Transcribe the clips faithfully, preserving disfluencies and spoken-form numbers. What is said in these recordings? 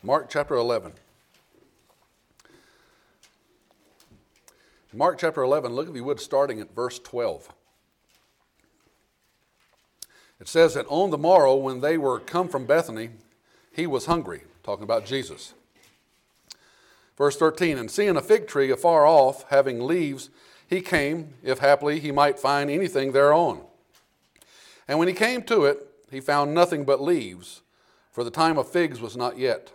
Mark chapter eleven. Mark chapter eleven, look if you would, starting at verse twelve. It says that on the morrow when they were come from Bethany, he was hungry, talking about Jesus. Verse thirteen, and seeing a fig tree afar off, having leaves, he came, if haply he might find anything thereon. And when he came to it, he found nothing but leaves, for the time of figs was not yet.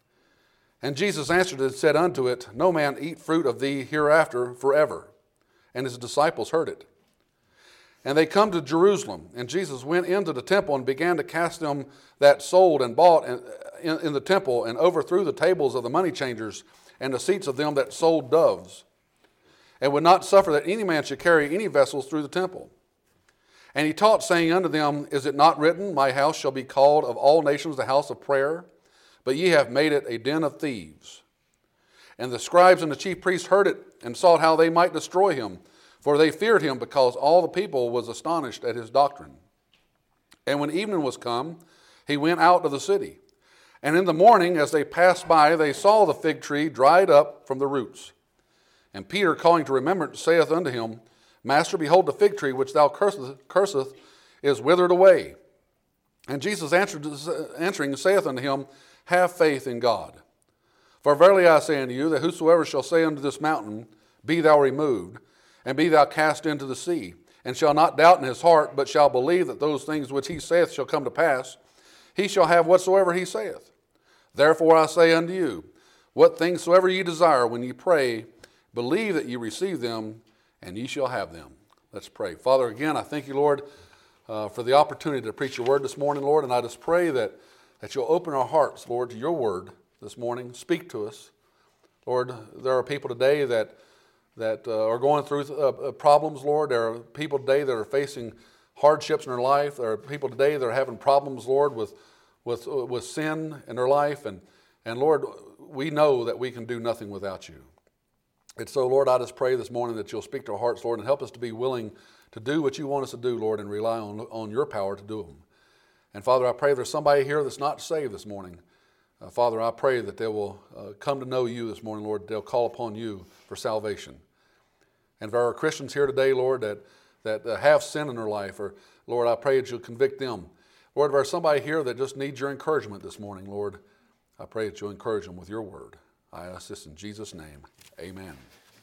And Jesus answered and said unto it, no man eat fruit of thee hereafter forever. And his disciples heard it. And they come to Jerusalem, and Jesus went into the temple and began to cast them that sold and bought in, in the temple, and overthrew the tables of the money changers and the seats of them that sold doves, and would not suffer that any man should carry any vessels through the temple. And he taught, saying unto them, is it not written, my house shall be called of all nations the house of prayer? But ye have made it a den of thieves. And the scribes and the chief priests heard it, and sought how they might destroy him. For they feared him, because all the people was astonished at his doctrine. And when evening was come, he went out of the city. And in the morning, as they passed by, they saw the fig tree dried up from the roots. And Peter, calling to remembrance, saith unto him, Master, behold, the fig tree which thou curseth, curseth is withered away. And Jesus answered, answering saith unto him, have faith in God. For verily I say unto you, that whosoever shall say unto this mountain, be thou removed, and be thou cast into the sea, and shall not doubt in his heart, but shall believe that those things which he saith shall come to pass, he shall have whatsoever he saith. Therefore I say unto you, what things soever ye desire when ye pray, believe that ye receive them, and ye shall have them. Let's pray. Father, again, I thank you, Lord, uh, for the opportunity to preach your word this morning, Lord, and I just pray that that you'll open our hearts, Lord, to your word this morning. Speak to us. Lord, there are people today that that uh, are going through uh, problems, Lord. There are people today that are facing hardships in their life. There are people today that are having problems, Lord, with with uh, with sin in their life. And, and Lord, we know that we can do nothing without you. And so, Lord, I just pray this morning that you'll speak to our hearts, Lord, and help us to be willing to do what you want us to do, Lord, and rely on, on your power to do them. And Father, I pray there's somebody here that's not saved this morning. Uh, Father, I pray that they will uh, come to know you this morning, Lord. They'll call upon you for salvation. And if there are Christians here today, Lord, that, that uh, have sin in their life, or Lord, I pray that you'll convict them. Lord, if there's somebody here that just needs your encouragement this morning, Lord, I pray that you'll encourage them with your word. I ask this in Jesus' name. Amen.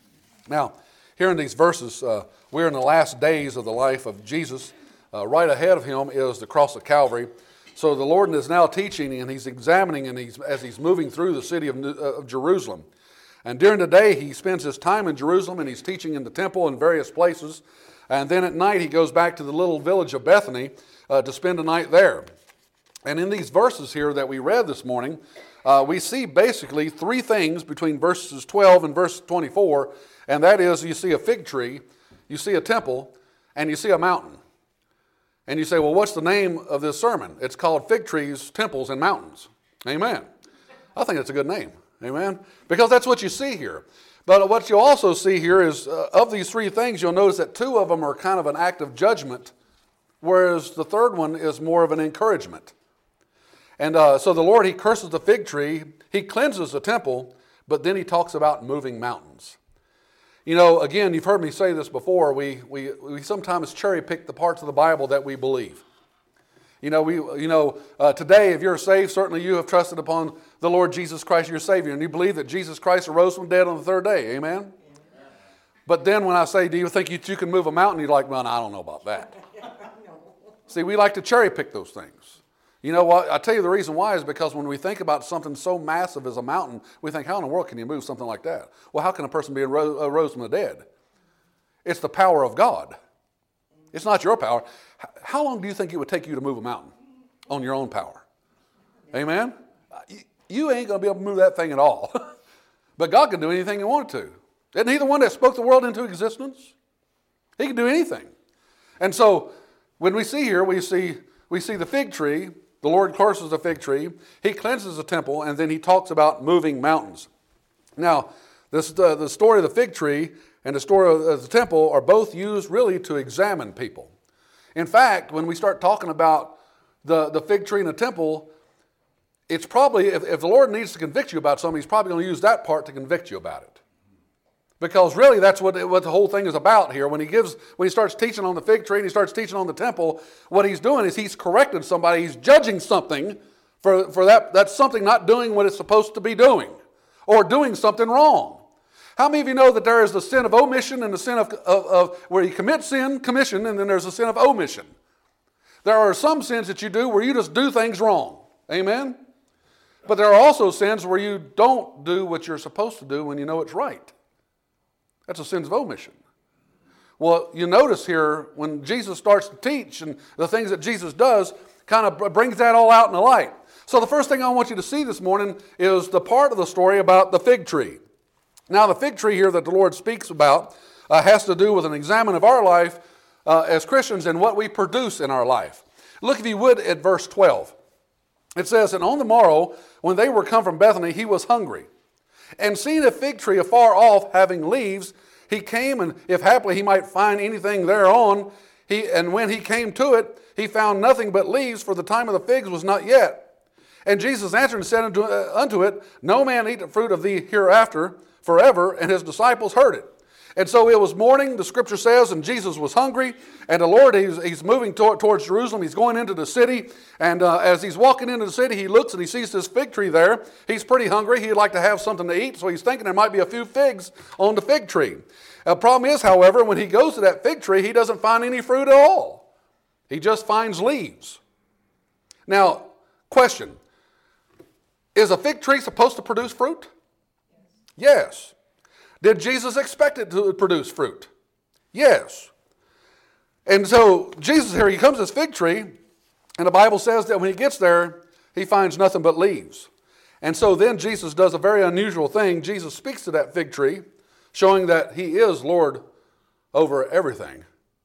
Now, here in these verses, uh, we're in the last days of the life of Jesus. Uh, right ahead of him is the cross of Calvary. So the Lord is now teaching, and he's examining, and he's as he's moving through the city of, uh, of Jerusalem. And during the day, he spends his time in Jerusalem, and he's teaching in the temple in various places. And then at night, he goes back to the little village of Bethany uh, to spend the night there. And in these verses here that we read this morning, uh, we see basically three things between verses twelve and verse twenty-four. And that is, you see a fig tree, you see a temple, and you see a mountain. And you say, well, what's the name of this sermon? It's called Fig Trees, Temples, and Mountains. Amen. I think that's a good name. Amen. Because that's what you see here. But what you'll also see here is, uh, of these three things, you'll notice that two of them are kind of an act of judgment, whereas the third one is more of an encouragement. And uh, so the Lord, he curses the fig tree, he cleanses the temple, but then he talks about moving mountains. You know, again, you've heard me say this before, we, we, we sometimes cherry pick the parts of the Bible that we believe. You know, we, you know, uh, today, if you're saved, certainly you have trusted upon the Lord Jesus Christ, your Savior, and you believe that Jesus Christ arose from the dead on the third day. Amen? Amen. But then when I say, do you think you, you can move a mountain? You're like, well, I don't know about that. See, we like to cherry pick those things. You know what? I tell you the reason why is because when we think about something so massive as a mountain, we think, how in the world can you move something like that? Well, how can a person be arose from the dead? It's the power of God. It's not your power. How long do you think it would take you to move a mountain on your own power? Amen? You ain't going to be able to move that thing at all. But God can do anything he wanted to. Isn't he the one that spoke the world into existence? He can do anything. And so when we see here, we see, we see the fig tree. The Lord curses the fig tree. He cleanses the temple, and then he talks about moving mountains. Now, this, uh, the story of the fig tree and the story of the temple are both used really to examine people. In fact, when we start talking about the, the fig tree and the temple, it's probably, if, if the Lord needs to convict you about something, he's probably going to use that part to convict you about it. Because really that's what, what the whole thing is about here. When he gives, when he starts teaching on the fig tree and he starts teaching on the temple, what he's doing is he's correcting somebody. He's judging something for, for that, that's something not doing what it's supposed to be doing or doing something wrong. How many of you know that there is the sin of omission and the sin of, of, of where you commit sin, commission, and then there's the sin of omission. There are some sins that you do where you just do things wrong. Amen? But there are also sins where you don't do what you're supposed to do when you know it's right. That's a sin of omission. Well, you notice here when Jesus starts to teach and the things that Jesus does kind of brings that all out in the light. So the first thing I want you to see this morning is the part of the story about the fig tree. Now the fig tree here that the Lord speaks about uh, has to do with an examine of our life uh, as Christians and what we produce in our life. Look, if you would, at verse twelve. It says, "And on the morrow, when they were come from Bethany, he was hungry. And seeing a fig tree afar off, having leaves, he came, and if haply he might find anything thereon, he, and when he came to it, he found nothing but leaves, for the time of the figs was not yet. And Jesus answered and said unto, uh, unto it, No man eat the fruit of thee hereafter forever. And his disciples heard it. And so it was morning, the scripture says, and Jesus was hungry. And the Lord, he's, he's moving toward, towards Jerusalem. He's going into the city. And uh, as he's walking into the city, he looks and he sees this fig tree there. He's pretty hungry. He'd like to have something to eat. So he's thinking there might be a few figs on the fig tree. The problem is, however, when he goes to that fig tree, he doesn't find any fruit at all. He just finds leaves. Now, question. Is a fig tree supposed to produce fruit? Yes. Did Jesus expect it to produce fruit? Yes. And so Jesus here, he comes to this fig tree, and the Bible says that when he gets there, he finds nothing but leaves. And so then Jesus does a very unusual thing. Jesus speaks to that fig tree, showing that he is Lord over everything.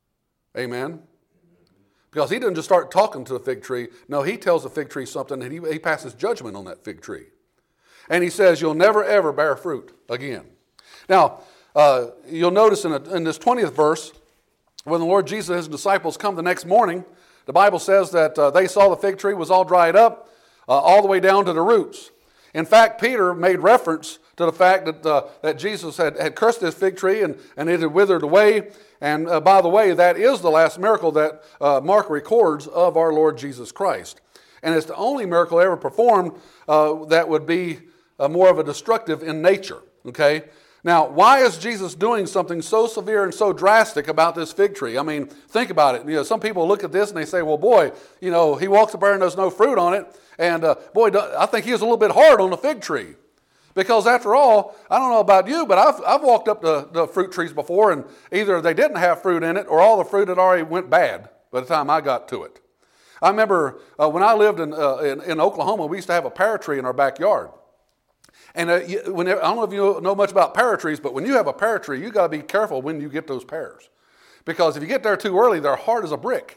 Amen. Because he didn't just start talking to the fig tree. No, he tells the fig tree something, and he, he passes judgment on that fig tree. And he says, you'll never, ever bear fruit again. Now, uh, you'll notice in, a, in this twentieth verse, when the Lord Jesus and his disciples come the next morning, the Bible says that uh, they saw the fig tree was all dried up, uh, all the way down to the roots. In fact, Peter made reference to the fact that uh, that Jesus had, had cursed this fig tree and, and it had withered away. And uh, by the way, that is the last miracle that uh, Mark records of our Lord Jesus Christ. And it's the only miracle ever performed uh, that would be uh, more of a destructive in nature. Okay? Now, why is Jesus doing something so severe and so drastic about this fig tree? I mean, think about it. You know, some people look at this and they say, well, boy, you know, he walks up there and there's no fruit on it. And uh, boy, I think he was a little bit hard on the fig tree. Because after all, I don't know about you, but I've, I've walked up to the fruit trees before and either they didn't have fruit in it or all the fruit had already went bad by the time I got to it. I remember uh, when I lived in, uh, in, in Oklahoma, we used to have a pear tree in our backyard. And uh, you, when, I don't know if you know much about pear trees, but when you have a pear tree, you got to be careful when you get those pears. Because if you get there too early, they're hard as a brick.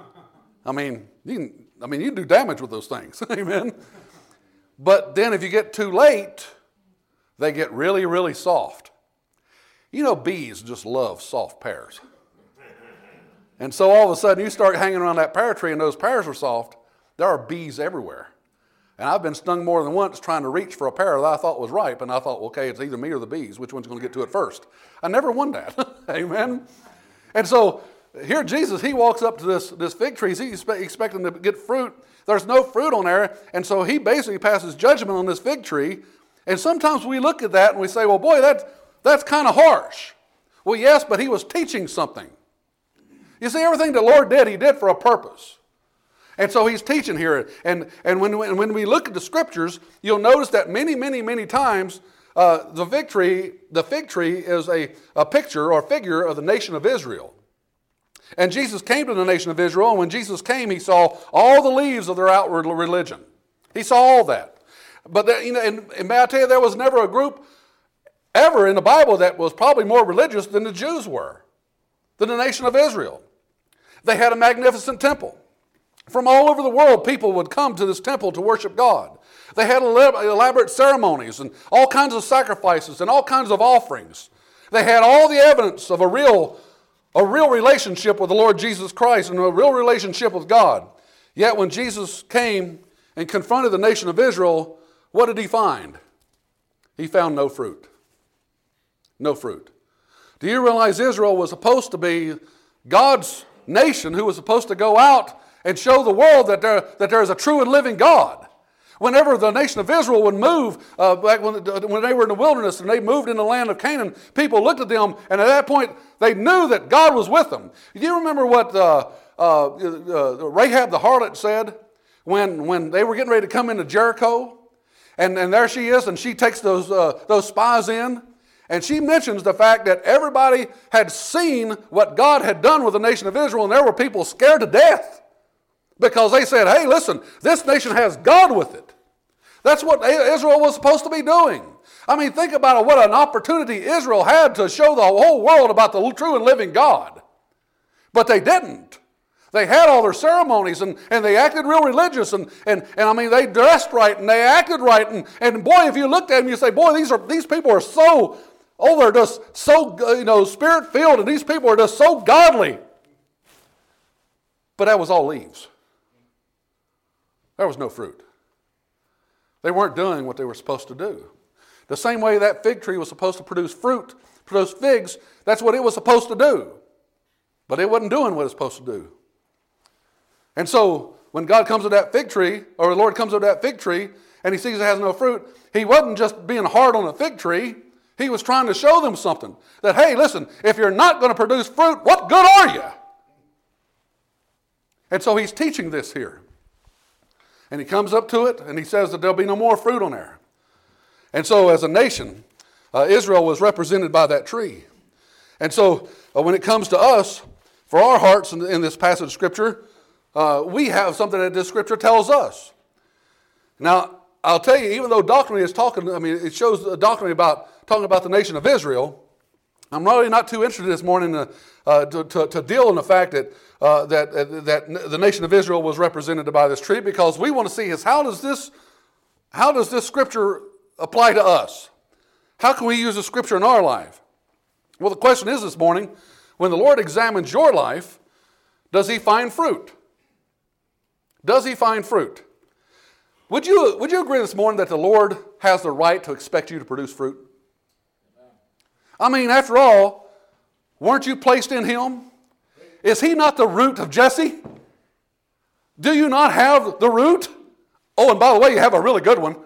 I mean, you can, I mean, you can do damage with those things. Amen. But then if you get too late, they get really, really soft. You know, bees just love soft pears. And so all of a sudden you start hanging around that pear tree and those pears are soft, there are bees everywhere. And I've been stung more than once trying to reach for a pear that I thought was ripe, and I thought, okay, it's either me or the bees. Which one's going to get to it first? I never won that. Amen? And so here Jesus, he walks up to this, this fig tree. He's expecting to get fruit. There's no fruit on there, and so he basically passes judgment on this fig tree. And sometimes we look at that and we say, well, boy, that's, that's kind of harsh. Well, yes, but he was teaching something. You see, everything the Lord did, he did for a purpose. And so he's teaching here. And, and when, when we look at the scriptures, you'll notice that many, many, many times uh, the fig tree, the fig tree is a, a picture or figure of the nation of Israel. And Jesus came to the nation of Israel, and when Jesus came, he saw all the leaves of their outward religion. He saw all that. But there, you know, and, and may I tell you, there was never a group ever in the Bible that was probably more religious than the Jews were, than the nation of Israel. They had a magnificent temple. From all over the world, people would come to this temple to worship God. They had elaborate ceremonies and all kinds of sacrifices and all kinds of offerings. They had all the evidence of a real, a real relationship with the Lord Jesus Christ and a real relationship with God. Yet when Jesus came, and confronted the nation of Israel, what did he find? He found no fruit. No fruit. Do you realize Israel was supposed to be God's nation who was supposed to go out and show the world that there, that there is a true and living God? Whenever the nation of Israel would move, uh, back when, when they were in the wilderness and they moved in the land of Canaan, people looked at them, and at that point, they knew that God was with them. Do you remember what uh, uh, uh, Rahab the harlot said when, when they were getting ready to come into Jericho? And, and there she is, and she takes those, uh, those spies in, and she mentions the fact that everybody had seen what God had done with the nation of Israel, and there were people scared to death because they said, hey, listen, this nation has God with it. That's what Israel was supposed to be doing. I mean, think about it, what an opportunity Israel had to show the whole world about the true and living God. But they didn't. They had all their ceremonies, and, and they acted real religious, and, and, and I mean, they dressed right, and they acted right, and, and boy, if you looked at them, you say, boy, these are these people are so, oh, they're just so, you know, spirit-filled, and these people are just so godly. But that was all leaves. There was no fruit. They weren't doing what they were supposed to do. The same way that fig tree was supposed to produce fruit, produce figs, that's what it was supposed to do. But it wasn't doing what it's supposed to do. And so, when God comes to that fig tree, or the Lord comes to that fig tree, and he sees it has no fruit, he wasn't just being hard on a fig tree. He was trying to show them something. That, hey, listen, if you're not going to produce fruit, what good are you? And so he's teaching this here. And he comes up to it, and he says that there'll be no more fruit on there. And so as a nation, uh, Israel was represented by that tree. And so uh, when it comes to us, for our hearts in, in this passage of Scripture, uh, we have something that this Scripture tells us. Now, I'll tell you, even though doctrine is talking, I mean, it shows the doctrine about talking about the nation of Israel, I'm really not too interested this morning to, uh, to, to, to deal in the fact that uh, that uh, that the nation of Israel was represented by this tree, because we want to see is how does this how does this Scripture apply to us? How can we use the Scripture in our life? Well, the question is this morning, when the Lord examines your life, does he find fruit? Does he find fruit? Would you, would you agree this morning that the Lord has the right to expect you to produce fruit? I mean, after all, weren't you placed in him? Is he not the root of Jesse? Do you not have the root? Oh, and by the way, you have a really good one.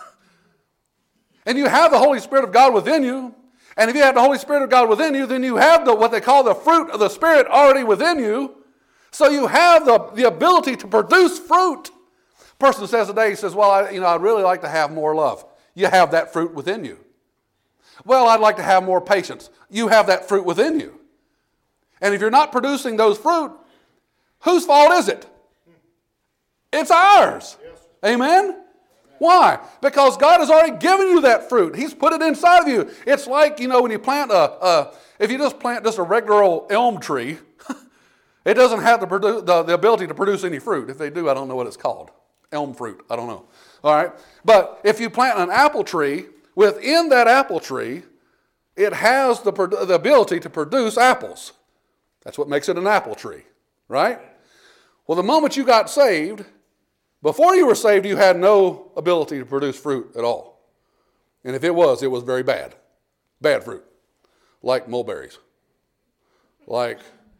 And you have the Holy Spirit of God within you. And if you have the Holy Spirit of God within you, then you have the, what they call the fruit of the Spirit already within you. So you have the, the ability to produce fruit. Person says today, he says, well, I, you know, I'd really like to have more love. You have that fruit within you. Well, I'd like to have more patience. You have that fruit within you. And if you're not producing those fruit, whose fault is it? It's ours. Yes. Amen? Why? Because God has already given you that fruit. He's put it inside of you. It's like, you know, when you plant a, a if you just plant just a regular old elm tree, it doesn't have the, produ- the, the ability to produce any fruit. If they do, I don't know what it's called. Elm fruit, I don't know. All right? But if you plant an apple tree, within that apple tree, it has the, the ability to produce apples. That's what makes it an apple tree, right? Well, the moment you got saved, before you were saved, you had no ability to produce fruit at all. And if it was, it was very bad. Bad fruit. Like mulberries. Like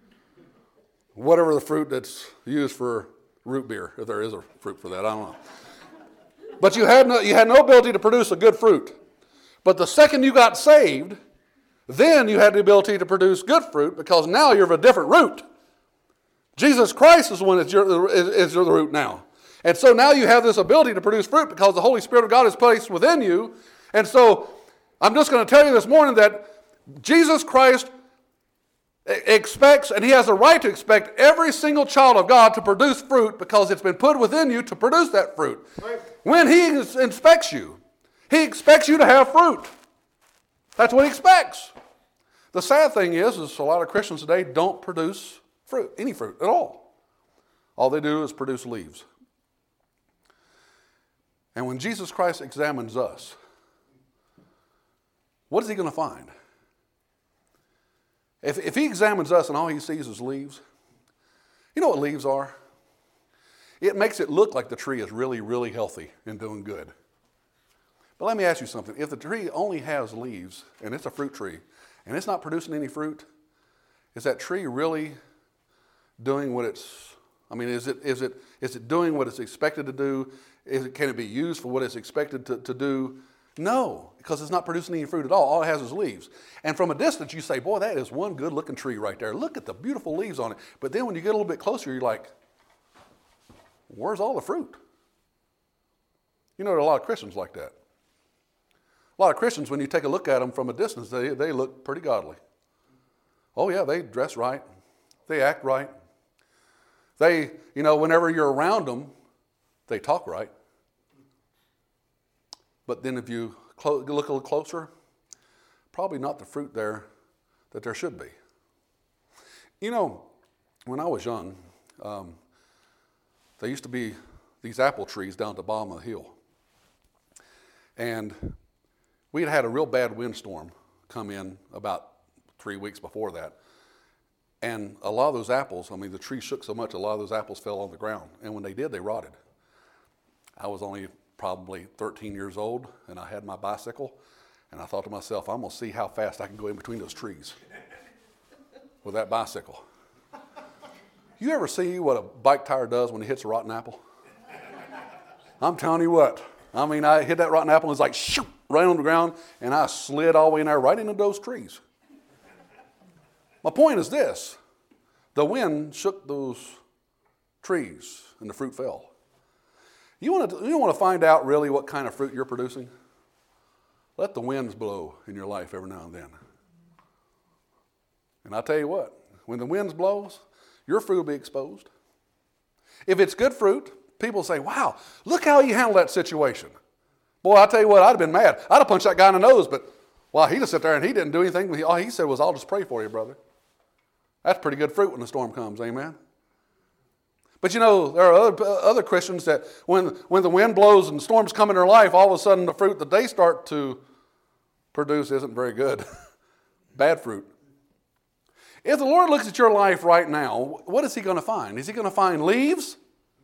whatever the fruit that's used for root beer, if there is a fruit for that, I don't know. But you had no, you had no ability to produce a good fruit. But the second you got saved, then you had the ability to produce good fruit, because now you're of a different root. Jesus Christ is the one that's your, is, is the root now. And so now you have this ability to produce fruit because the Holy Spirit of God is placed within you. And so I'm just going to tell you this morning that Jesus Christ expects, and he has a right to expect, every single child of God to produce fruit because it's been put within you to produce that fruit. Right. When he inspects you, he expects you to have fruit. That's what he expects. The sad thing is, is a lot of Christians today don't produce fruit, any fruit at all. All they do is produce leaves. And when Jesus Christ examines us, what is he going to find? If, if he examines us and all he sees is leaves, you know what leaves are? it makes it look like the tree is really, really healthy and doing good. But let me ask you something. If the tree only has leaves, and it's a fruit tree, and it's not producing any fruit, is that tree really doing what it's, I mean, is it is it is it doing what it's expected to do? Is it, can it be used for what it's expected to, to do? No, because it's not producing any fruit at all. All it has is leaves. And from a distance, you say, boy, that is one good-looking tree right there. Look at the beautiful leaves on it. But then when you get a little bit closer, you're like, where's all the fruit? You know, there are a lot of Christians like that. A lot of Christians, when you take a look at them from a distance, they, they look pretty godly. Oh, yeah, they dress right. They act right. They, you know, whenever you're around them, they talk right. But then if you clo- look a little closer, probably not the fruit there that there should be. You know, when I was young, um, there used to be these apple trees down at the bottom of the hill. And we had had a real bad windstorm come in about three weeks before that. And a lot of those apples, I mean, the tree shook so much, a lot of those apples fell on the ground. And when they did, they rotted. I was only probably thirteen years old, and I had my bicycle. And I thought to myself, I'm going to see how fast I can go in between those trees with that bicycle. You ever see what a bike tire does when it hits a rotten apple? I'm telling you what. I mean, I hit that rotten apple, and it's like, shoot, right on the ground, and I slid all the way in there right into those trees. My point is this. The wind shook those trees, and the fruit fell. You want to, you want to find out really what kind of fruit you're producing? Let the winds blow in your life every now and then. And I tell you what, when the winds blows, your fruit will be exposed. If it's good fruit, people say, wow, look how you handled that situation. Boy, I tell you what, I'd have been mad. I'd have punched that guy in the nose, but well, he just sat there and he didn't do anything. All he said was, I'll just pray for you, brother. That's pretty good fruit when the storm comes, amen? But you know, there are other, other Christians that when, when the wind blows and storms come in their life, all of a sudden the fruit that they start to produce isn't very good. Bad fruit. If the Lord looks at your life right now, what is he going to find? Is he going to find leaves?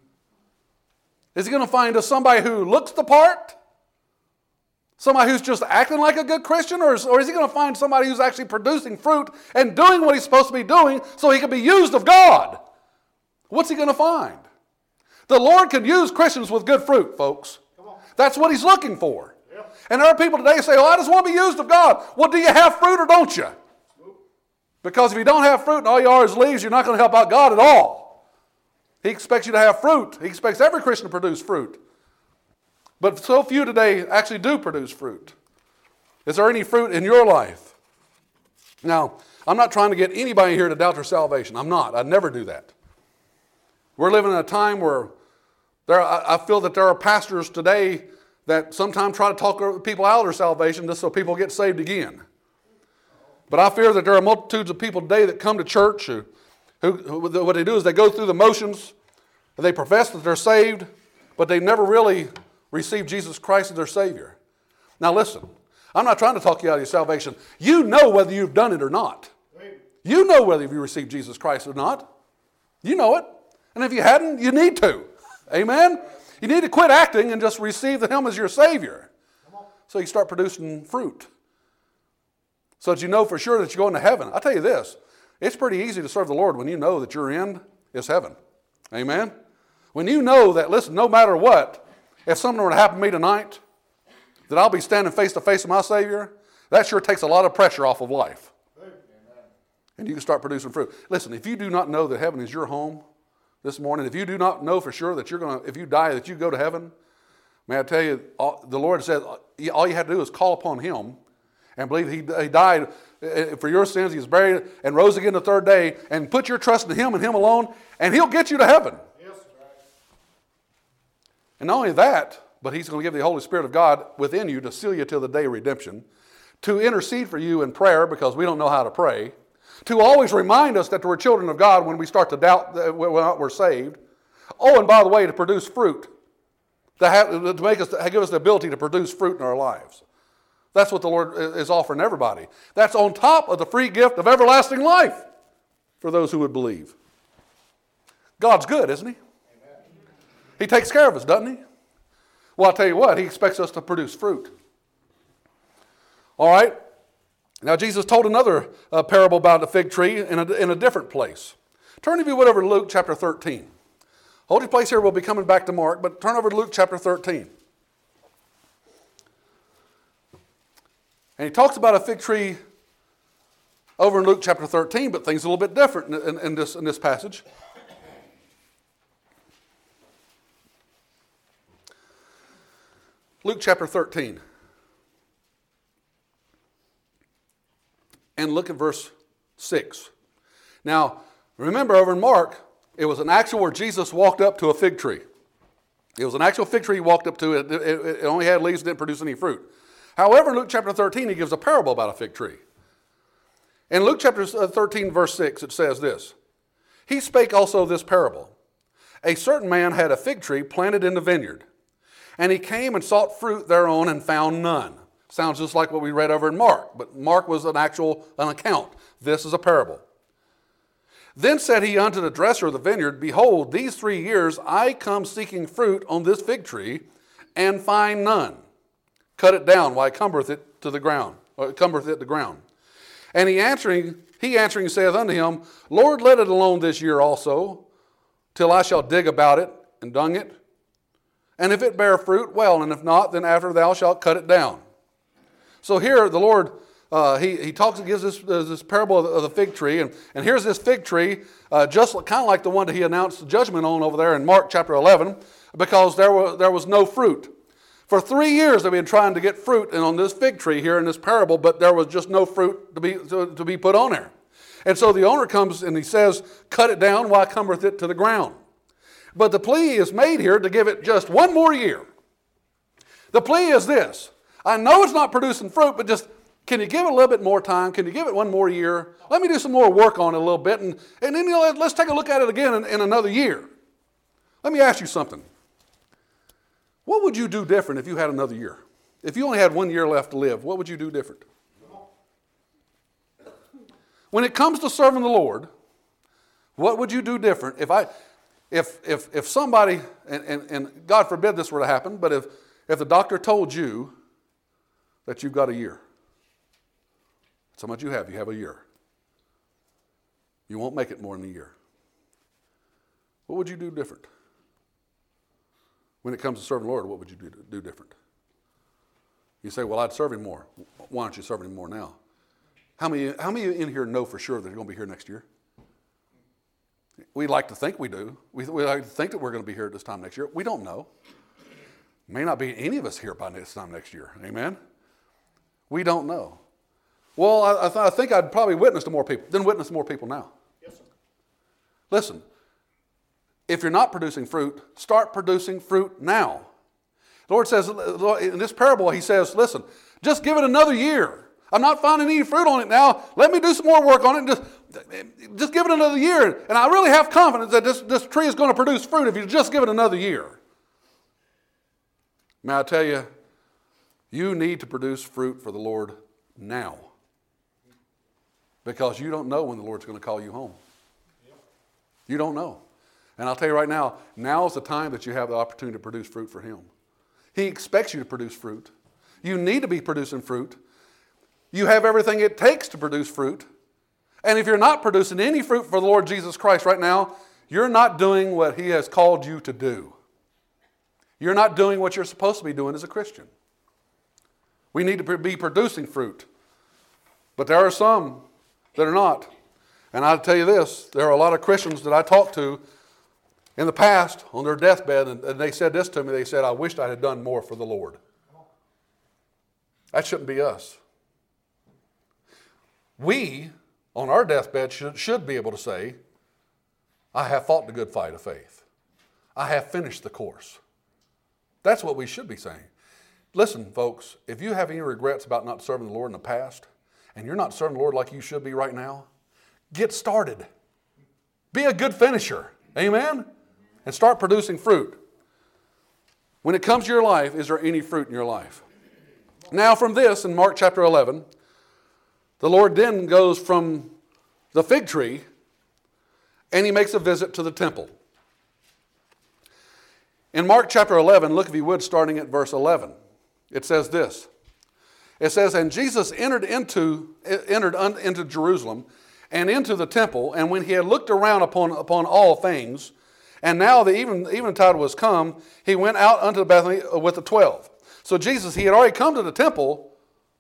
Is he going to find somebody who looks the part? Somebody who's just acting like a good Christian? Or is, or is he going to find somebody who's actually producing fruit and doing what he's supposed to be doing so he can be used of God? What's he going to find? The Lord can use Christians with good fruit, folks. That's what he's looking for. Yep. And there are people today who say, oh, I just want to be used of God. Well, do you have fruit or don't you? Because if you don't have fruit and all you are is leaves, you're not going to help out God at all. He expects you to have fruit. He expects every Christian to produce fruit. But so few today actually do produce fruit. Is there any fruit in your life? Now, I'm not trying to get anybody here to doubt their salvation. I'm not. I'd never do that. We're living in a time where there, I feel that there are pastors today that sometimes try to talk people out of their salvation just so people get saved again. But I fear that there are multitudes of people today that come to church who, who, who what they do is they go through the motions, and they profess that they're saved, but they never really received Jesus Christ as their Savior. Now listen, I'm not trying to talk you out of your salvation. You know whether you've done it or not. You know whether you received Jesus Christ or not. You know it. And if you hadn't, you need to. Amen? You need to quit acting and just receive Him as your Savior. So you start producing fruit. So that you know for sure that you're going to heaven. I'll tell you this. It's pretty easy to serve the Lord when you know that your end is heaven. Amen? When you know that, listen, no matter what, if something were to happen to me tonight, that I'll be standing face to face with my Savior, that sure takes a lot of pressure off of life. Amen. And you can start producing fruit. Listen, if you do not know that heaven is your home this morning, if you do not know for sure that you're going to, if you die, that you go to heaven, may I tell you, all, the Lord said, all you have to do is call upon Him and believe He, he died for your sins, He was buried and rose again the third day, and put your trust in Him and Him alone, and He'll get you to heaven. Yes. And not only that, but He's going to give the Holy Spirit of God within you to seal you till the day of redemption, to intercede for you in prayer because we don't know how to pray, to always remind us that we're children of God when we start to doubt that we're saved. Oh, and by the way, to produce fruit, to, have, to make us, to give us the ability to produce fruit in our lives. That's what the Lord is offering everybody. That's on top of the free gift of everlasting life for those who would believe. God's good, isn't He? Amen. He takes care of us, doesn't he? Well, I'll tell you what, he expects us to produce fruit. All right? Now, Jesus told another uh, parable about the fig tree in a, in a different place. Turn, if you would, over to Luke chapter thirteen. Hold your place here. We'll be coming back to Mark, but turn over to Luke chapter thirteen. And he talks about a fig tree over in Luke chapter thirteen, but things are a little bit different in, in, in, this, in this passage. Luke chapter thirteen. And look at verse six. Now, remember over in Mark, it was an actual where Jesus walked up to a fig tree. It was an actual fig tree he walked up to. It, it, it only had leaves, didn't produce any fruit. However, in Luke chapter thirteen, he gives a parable about a fig tree. In Luke chapter thirteen, verse six, it says this. He spake also this parable. A certain man had a fig tree planted in the vineyard, and he came and sought fruit thereon and found none. Sounds just like what we read over in Mark, but Mark was an actual an account. This is a parable. Then said he unto the dresser of the vineyard, Behold, these three years I come seeking fruit on this fig tree, and find none. Cut it down, why cumbereth it to the ground, or cumbereth it the ground. And he answering, he answering saith unto him, Lord, let it alone this year also, till I shall dig about it and dung it. And if it bear fruit, well, and if not, then after thou shalt cut it down. So here the Lord, uh, he, he talks, gives this, uh, this parable of the, of the fig tree. And, and here's this fig tree, uh, just kind of like the one that he announced the judgment on over there in Mark chapter eleven, because there was, there was no fruit. For three years they've been trying to get fruit on this fig tree here in this parable, but there was just no fruit to be, to, to be put on there. And so the owner comes and he says, cut it down, why cumbereth it to the ground? But the plea is made here to give it just one more year. The plea is this. I know it's not producing fruit, but just, can you give it a little bit more time? Can you give it one more year? Let me do some more work on it a little bit, and, and then you know, let's take a look at it again in, in another year. Let me ask you something. What would you do different if you had another year? If you only had one year left to live, what would you do different? When it comes to serving the Lord, what would you do different? If I, if if if somebody, and, and, and God forbid this were to happen, but if if the doctor told you that you've got a year, that's how much you have. You have a year. You won't make it more than a year. What would you do different? When it comes to serving the Lord, what would you do, do different? You say, well, I'd serve him more. Why aren't you serving him more now? How many, how many in here know for sure that you're going to be here next year? We like to think we do. We, we like to think that we're going to be here at this time next year. We don't know. May not be any of us here by this time next year. Amen? We don't know. Well, I, I, th- I think I'd probably witness to more people. Then witness to more people now. Yes, sir. Listen, if you're not producing fruit, start producing fruit now. The Lord says, in this parable, he says, listen, just give it another year. I'm not finding any fruit on it now. Let me do some more work on it. And just, just give it another year. And I really have confidence that this, this tree is going to produce fruit if you just give it another year. May I tell you, you need to produce fruit for the Lord now. Because you don't know when the Lord's going to call you home. You don't know. And I'll tell you right now, now is the time that you have the opportunity to produce fruit for him. He expects you to produce fruit. You need to be producing fruit. You have everything it takes to produce fruit. And if you're not producing any fruit for the Lord Jesus Christ right now, you're not doing what he has called you to do. You're not doing what you're supposed to be doing as a Christian. We need to be producing fruit. But there are some that are not. And I'll tell you this, there are a lot of Christians that I talk to in the past on their deathbed, and, and they said this to me. They said, I wished I had done more for the Lord. That shouldn't be us. We, on our deathbed, should, should be able to say, I have fought the good fight of faith. I have finished the course. That's what we should be saying. Listen, folks, if you have any regrets about not serving the Lord in the past, and you're not serving the Lord like you should be right now, get started. Be a good finisher. Amen? And start producing fruit. When it comes to your life, is there any fruit in your life? Now from this, in Mark chapter eleven, the Lord then goes from the fig tree and he makes a visit to the temple. In Mark chapter eleven, look if you would, starting at verse eleven. It says this. It says, and Jesus entered into entered into Jerusalem and into the temple, and when he had looked around upon, upon all things, and now the even, eventide was come, he went out unto Bethany with the twelve. So Jesus, he had already come to the temple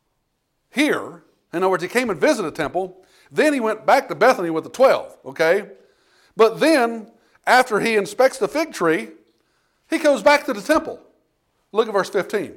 here. In other words, he came and visited the temple. Then he went back to Bethany with the twelve, okay? But then, after he inspects the fig tree, he goes back to the temple. Look at verse fifteen.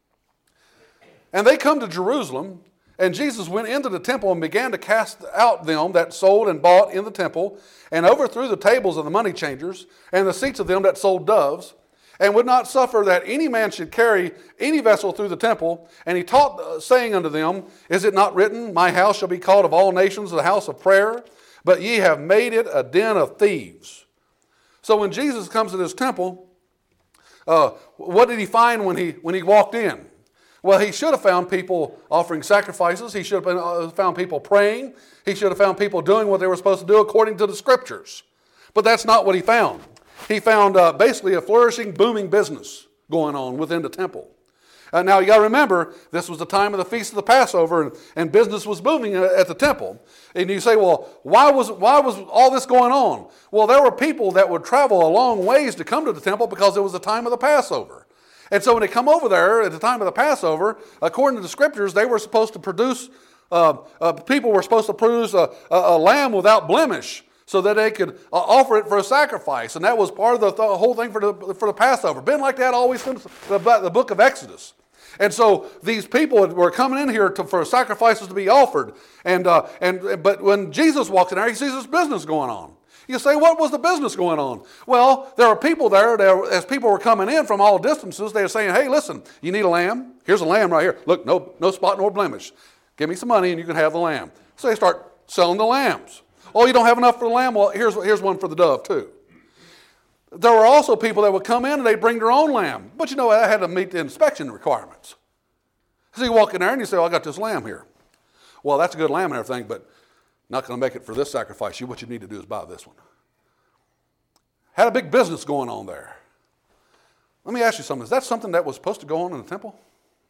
And they come to Jerusalem, and Jesus went into the temple and began to cast out them that sold and bought in the temple, and overthrew the tables of the money changers, and the seats of them that sold doves, and would not suffer that any man should carry any vessel through the temple. And he taught, uh, saying unto them, is it not written, my house shall be called of all nations the house of prayer? But ye have made it a den of thieves. So when Jesus comes to this temple, uh, what did he find when he, when he walked in? Well, he should have found people offering sacrifices. He should have found people praying. He should have found people doing what they were supposed to do according to the Scriptures. But that's not what he found. He found uh, basically a flourishing, booming business going on within the temple. Uh, now, you got to remember, this was the time of the Feast of the Passover, and, and business was booming at the temple. And you say, well, why was, why was all this going on? Well, there were people that would travel a long ways to come to the temple because it was the time of the Passover. And so when they come over there at the time of the Passover, according to the Scriptures, they were supposed to produce, uh, uh, people were supposed to produce a, a, a lamb without blemish so that they could uh, offer it for a sacrifice. And that was part of the, the whole thing for the, for the Passover. Been like that always since the, the book of Exodus. And so these people were coming in here to, for sacrifices to be offered. And, uh, and But when Jesus walks in there, he sees this business going on. You say, what was the business going on? Well, there were people there, that, as people were coming in from all distances, they were saying, hey, listen, you need a lamb? Here's a lamb right here. Look, no, no spot nor blemish. Give me some money and you can have the lamb. So they start selling the lambs. Oh, you don't have enough for the lamb? Well, here's, here's one for the dove too. There were also people that would come in and they'd bring their own lamb. But you know, I had to meet the inspection requirements. So you walk in there and you say, oh, I got this lamb here. Well, that's a good lamb and everything, but not going to make it for this sacrifice. You, what you need to do is buy this one. Had a big business going on there. Let me ask you something. Is that something that was supposed to go on in the temple?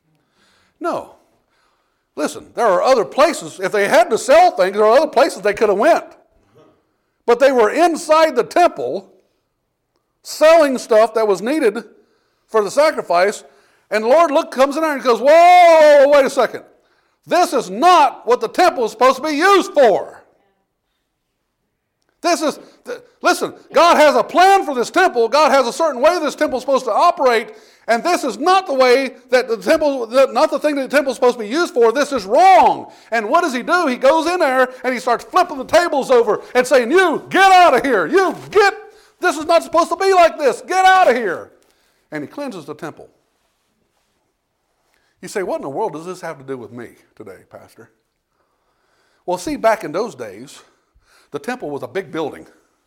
No. Listen, there are other places. If they had to sell things, there are other places they could have went. But they were inside the temple selling stuff that was needed for the sacrifice. And the Lord look, comes in there and goes, whoa, wait a second. This is not what the temple is supposed to be used for. This is, th- listen, God has a plan for this temple. God has a certain way this temple is supposed to operate. And this is not the way that the temple, not the thing that the temple is supposed to be used for. This is wrong. And what does he do? He goes in there and he starts flipping the tables over and saying, you get out of here. You get, this is not supposed to be like this. Get out of here. And he cleanses the temple. You say, what in the world does this have to do with me today, Pastor? Well, see, back in those days, the temple was a big building.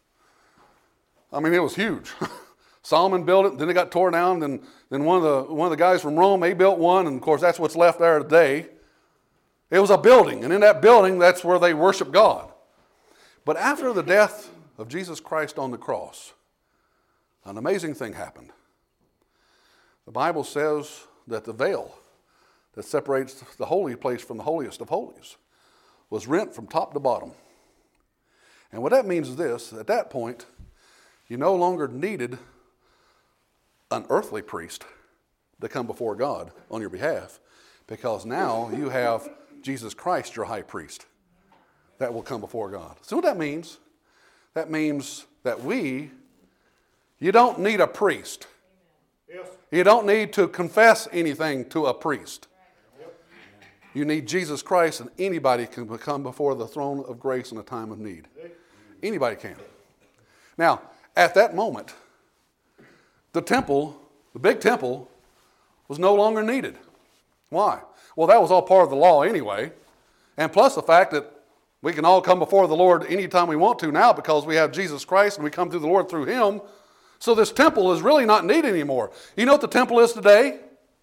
I mean, it was huge. Solomon built it, then it got torn down, and then one of the one of the guys from Rome, he built one, and of course that's what's left there today. It was a building, and in that building, that's where they worship God. But after the death of Jesus Christ on the cross, an amazing thing happened. The Bible says that the veil that separates the holy place from the holiest of holies was rent from top to bottom. And what that means is this: at that point, you no longer needed an earthly priest to come before God on your behalf, because now you have Jesus Christ, your high priest, that will come before God. So what that means? That means that we, you don't need a priest. Yes. You don't need to confess anything to a priest. You need Jesus Christ, and anybody can come before the throne of grace in a time of need. Anybody can. Now, at that moment, the temple, the big temple, was no longer needed. Why? Well, that was all part of the law anyway. And plus the fact that we can all come before the Lord anytime we want to now because we have Jesus Christ and we come to the Lord through Him. So this temple is really not needed anymore. You know what the temple is today?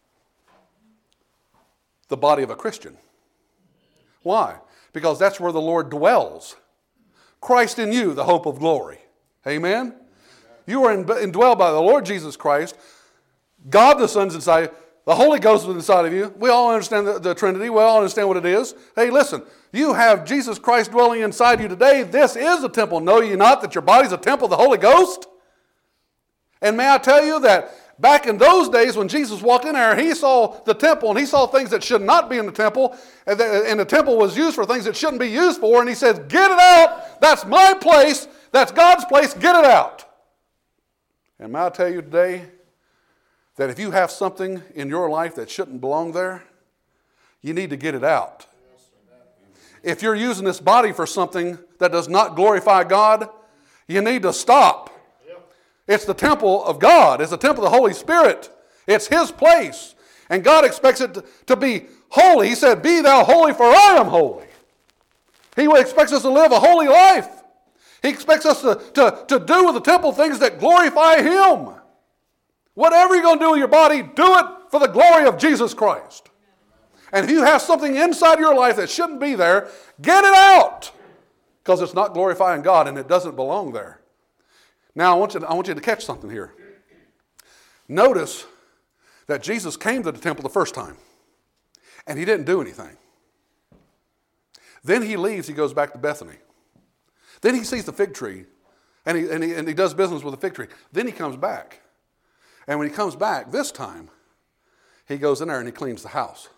The body of a Christian. Why? Because that's where the Lord dwells. Christ in you, the hope of glory. Amen? you are indwelled by the Lord Jesus Christ. God the Son's inside you. The Holy Ghost is inside of you. We all understand the, the Trinity. We all understand what it is. Hey, listen, you have Jesus Christ dwelling inside you today. This is a temple. Know ye not that your body's a temple of the Holy Ghost? And may I tell you that back in those days when Jesus walked in there, he saw the temple and he saw things that should not be in the temple. And the, and the temple was used for things that shouldn't be used for. And he says, get it out. That's my place. That's God's place. Get it out. And may I tell you today, that if you have something in your life that shouldn't belong there, you need to get it out. If you're using this body for something that does not glorify God, you need to stop. It's the temple of God. It's the temple of the Holy Spirit. It's His place. And God expects it to, to be holy. He said, be thou holy, for I am holy. He expects us to live a holy life. He expects us to, to, to do with the temple things that glorify Him. Whatever you're going to do with your body, do it for the glory of Jesus Christ. And if you have something inside your life that shouldn't be there, get it out. Because it's not glorifying God and it doesn't belong there. Now, I want you to, I want you to catch something here. Notice that Jesus came to the temple the first time. And He didn't do anything. Then He leaves, He goes back to Bethany. Then He sees the fig tree. And He, and he, and he does business with the fig tree. Then He comes back. And when He comes back this time, He goes in there and He cleans the house.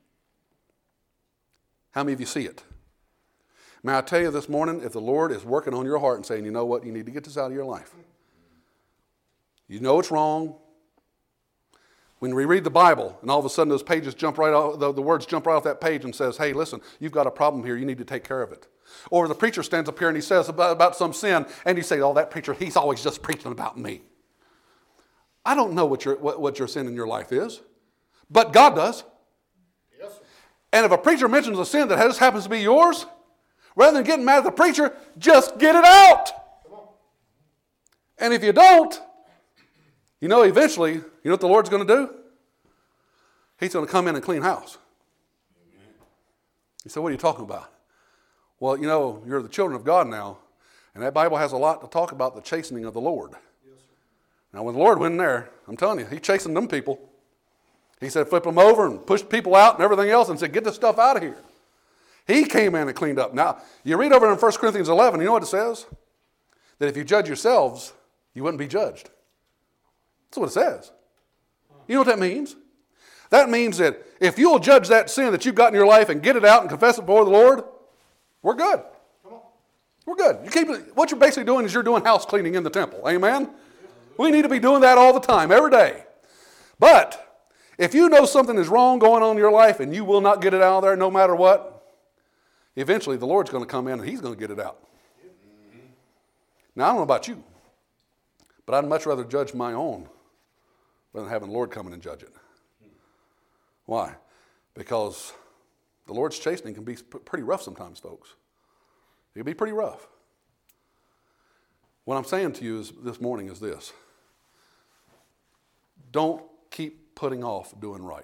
How many of you see it? May I tell you this morning, if the Lord is working on your heart and saying, you know what, you need to get this out of your life. You know it's wrong. When we read the Bible and all of a sudden those pages jump right off, the, the words jump right off that page and says, hey, listen, you've got a problem here, you need to take care of it. Or the preacher stands up here and he says about, about some sin and you say, oh, that preacher, he's always just preaching about me. I don't know what your, what, what your sin in your life is, but God does. Yes, sir. And if a preacher mentions a sin that just happens to be yours, rather than getting mad at the preacher, just get it out. Come on. And if you don't, you know eventually, you know what the Lord's going to do? He's going to come in and clean house. Amen. You say, what are you talking about? Well, you know, you're the children of God now, and that Bible has a lot to talk about the chastening of the Lord. Now, when the Lord went in there, I'm telling you, He chasing them people. He said, flip them over and pushed people out and everything else and said, get this stuff out of here. He came in and cleaned up. Now, you read over in First Corinthians eleven, you know what it says? That if you judge yourselves, you wouldn't be judged. That's what it says. You know what that means? That means that if you'll judge that sin that you've got in your life and get it out and confess it before the Lord, we're good. Come on. We're good. You keep, what you're basically doing is you're doing house cleaning in the temple. Amen? We need to be doing that all the time, every day. But if you know something is wrong going on in your life and you will not get it out of there no matter what, eventually the Lord's going to come in and He's going to get it out. Now, I don't know about you, but I'd much rather judge my own rather than having the Lord come in and judge it. Why? Because the Lord's chastening can be pretty rough sometimes, folks. It can be pretty rough. What I'm saying to you is, this morning is this. Don't keep putting off doing right.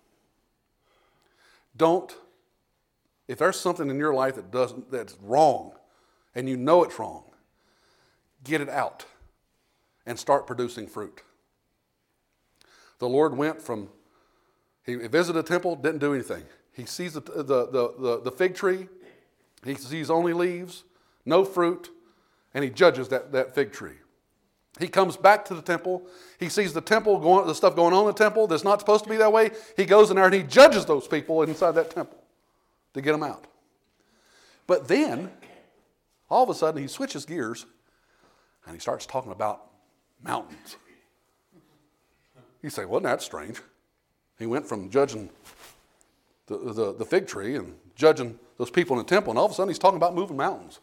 Don't, if there's something in your life that doesn't, that's wrong, and you know it's wrong, get it out and start producing fruit. The Lord went from, He visited a temple, didn't do anything. He sees the, the, the, the, the fig tree, He sees only leaves, no fruit, and He judges that, that fig tree. He comes back to the temple. He sees the temple, going, the stuff going on in the temple that's not supposed to be that way. He goes in there and he judges those people inside that temple to get them out. But then, all of a sudden, he switches gears and he starts talking about mountains. You say, wasn't that strange? He went from judging the, the, the fig tree and judging those people in the temple, and all of a sudden he's talking about moving mountains.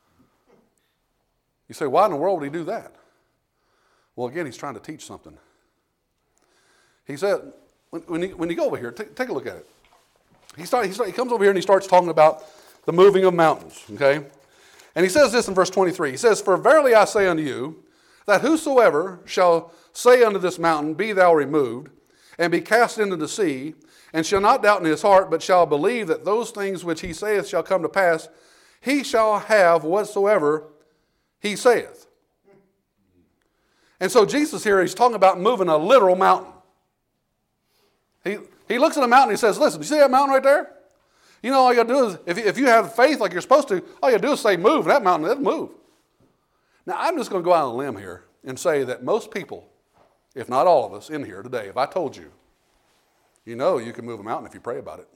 You say, why in the world would he do that? Well, again, he's trying to teach something. He said, when, when, you, when you go over here, take, take a look at it. He, start, he, start, he comes over here and he starts talking about the moving of mountains, okay? And he says this in verse twenty-three. He says, for verily I say unto you, that whosoever shall say unto this mountain, be thou removed, and be cast into the sea, and shall not doubt in his heart, but shall believe that those things which he saith shall come to pass, he shall have whatsoever he saith. And so Jesus here, he's talking about moving a literal mountain. He, he looks at a mountain and he says, listen, you see that mountain right there? You know, all you got to do is, if you, if you have faith like you're supposed to, all you got to do is say move, and that mountain doesn't move. Now, I'm just going to go out on a limb here and say that most people, if not all of us in here today, if I told you, you know you can move a mountain if you pray about it.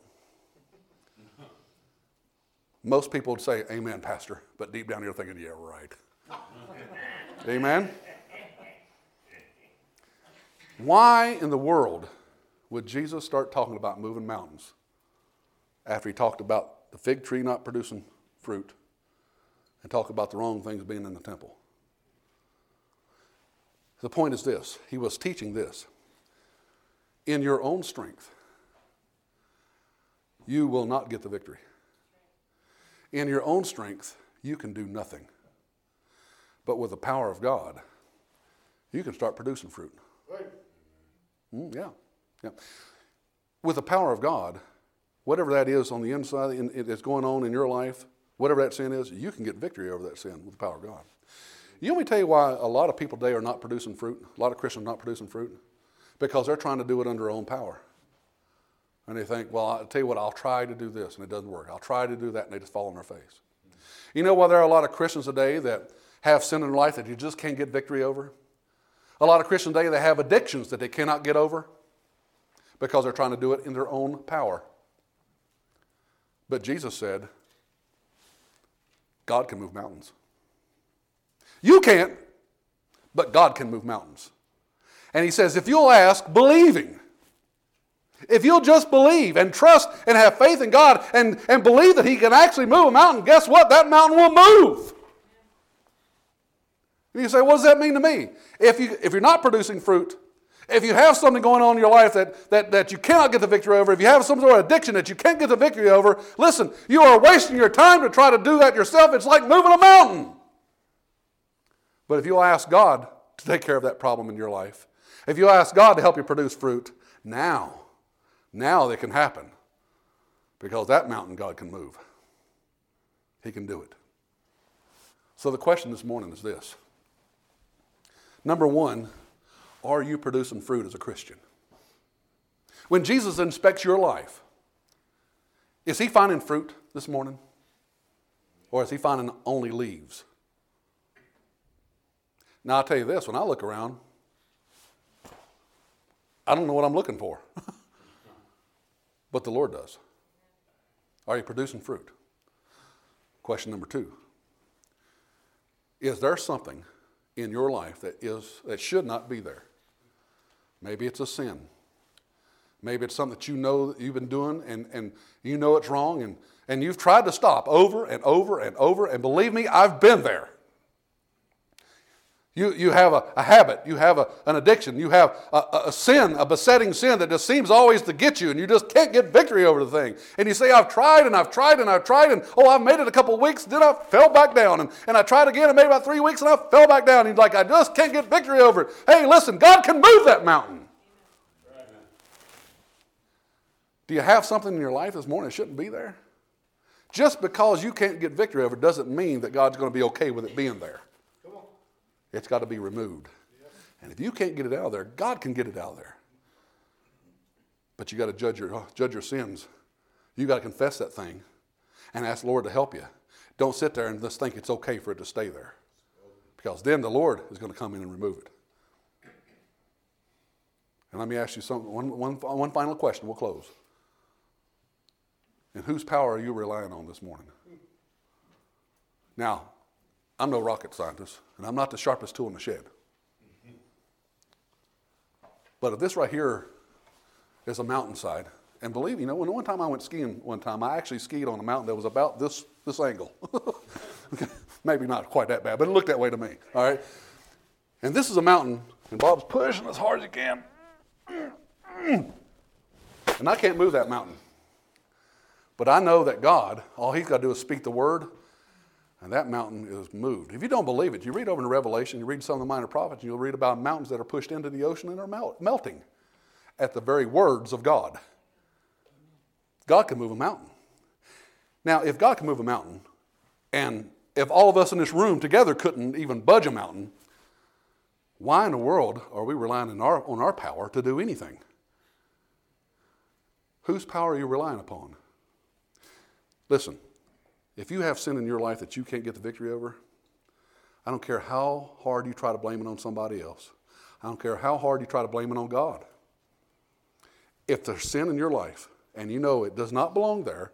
Most people would say, amen, Pastor, but deep down you're thinking, yeah, right. Amen? Why in the world would Jesus start talking about moving mountains after he talked about the fig tree not producing fruit and talk about the wrong things being in the temple? The point is this. He was teaching this. In your own strength, you will not get the victory. In your own strength, you can do nothing. But with the power of God, you can start producing fruit. Mm, yeah, yeah. With the power of God, whatever that is on the inside that's going on in your life, whatever that sin is, you can get victory over that sin with the power of God. You want me to tell you why a lot of people today are not producing fruit? A lot of Christians are not producing fruit? Because they're trying to do it under their own power. And they think, well, I'll tell you what, I'll try to do this, and it doesn't work. I'll try to do that, and they just fall on their face. You know why there are a lot of Christians today that have sin in their life that you just can't get victory over? A lot of Christians today that have addictions that they cannot get over because they're trying to do it in their own power. But Jesus said, God can move mountains. You can't, but God can move mountains. And he says, if you'll ask, believing, if you'll just believe and trust and have faith in God and, and believe that he can actually move a mountain, guess what? That mountain will move. And you say, what does that mean to me? If, you, if you're not producing fruit, if you have something going on in your life that, that, that you cannot get the victory over, if you have some sort of addiction that you can't get the victory over, listen, you are wasting your time to try to do that yourself. It's like moving a mountain. But if you'll ask God to take care of that problem in your life, if you'll ask God to help you produce fruit, now, now it can happen. Because that mountain God can move. He can do it. So the question this morning is this. Number one, are you producing fruit as a Christian? When Jesus inspects your life, is he finding fruit this morning? Or is he finding only leaves? Now, I'll tell you this, when I look around, I don't know what I'm looking for. But the Lord does. Are you producing fruit? Question number two. Is there something in your life that is that should not be there? Maybe it's a sin. Maybe it's something that you know that you've been doing and, and you know it's wrong and, and you've tried to stop over and over and over, and believe me, I've been there. You, you have a, a habit, you have a, an addiction, you have a, a sin, a besetting sin that just seems always to get you, and you just can't get victory over the thing. And you say, I've tried and I've tried and I've tried, and oh, I've made it a couple of weeks, then I fell back down. And, and I tried again and made about three weeks and I fell back down. And he's like, I just can't get victory over it. Hey, listen, God can move that mountain. Right. Do you have something in your life this morning that shouldn't be there? Just because you can't get victory over it doesn't mean that God's going to be okay with it being there. It's got to be removed. And if you can't get it out of there, God can get it out of there. But you got to judge your, judge your sins. You got to confess that thing and ask the Lord to help you. Don't sit there and just think it's okay for it to stay there. Because then the Lord is going to come in and remove it. And let me ask you something, one, one, one final question, we'll close. And whose power are you relying on this morning? Now, I'm no rocket scientist, and I'm not the sharpest tool in the shed. But if this right here is a mountainside, and believe me, you know, when one time I went skiing one time, I actually skied on a mountain that was about this, this angle. Maybe not quite that bad, but it looked that way to me, all right? And this is a mountain, and Bob's pushing as hard as he can. And I can't move that mountain. But I know that God, all he's got to do is speak the word, and that mountain is moved. If you don't believe it, you read over in Revelation, you read some of the minor prophets, and you'll read about mountains that are pushed into the ocean and are melt, melting at the very words of God. God can move a mountain. Now, if God can move a mountain, and if all of us in this room together couldn't even budge a mountain, Why in the world are we relying on our, on our power to do anything? Whose power are you relying upon? Listen, if you have sin in your life that you can't get the victory over, I don't care how hard you try to blame it on somebody else. I don't care how hard you try to blame it on God. If there's sin in your life and you know it does not belong there,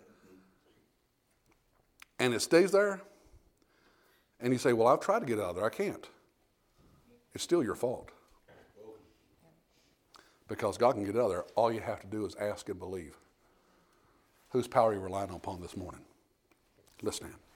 and it stays there, and you say, well, I've tried to get out of there, I can't. It's still your fault. Because God can get out of there. All you have to do is ask and believe. Whose power are you relying upon this morning? Let's stand.